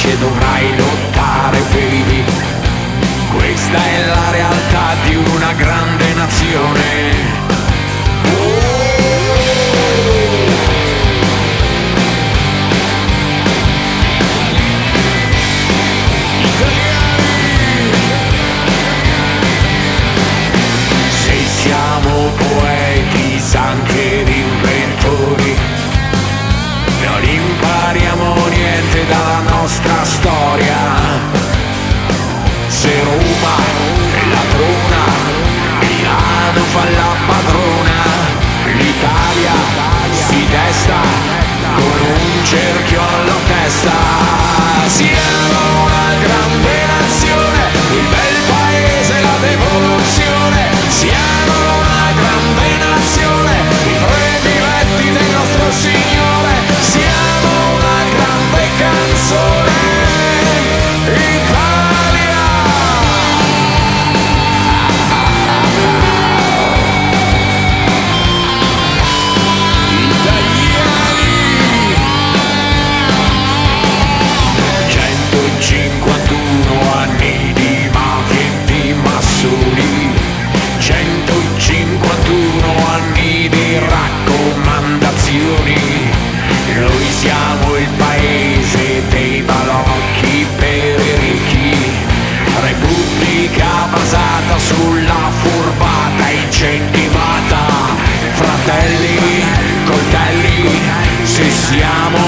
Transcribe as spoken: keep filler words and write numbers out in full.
nasce dovrai lottare, baby. Questa è la realtà di una grande nazione. Se siamo poeti, santi ed inventori, non impariamo niente dalla nostra storia. Se Roma è ladrona, Milano fa la padrona, l'Italia si desta con un cerchio alla testa. Siamo una grande nazione, il bel paese, la devoluzione. Siamo una grande nazione, i prediletti del nostro Signore. Siamo una grande canzone, Italia. Italiani. centocinquantuno anni di mafia e di massoni, centocinquantuno anni di raccomandazioni. Noi siamo il paese dei balocchi per i ricchi, repubblica basata sulla furbata incentivata. Fratelli, coltelli, se siamo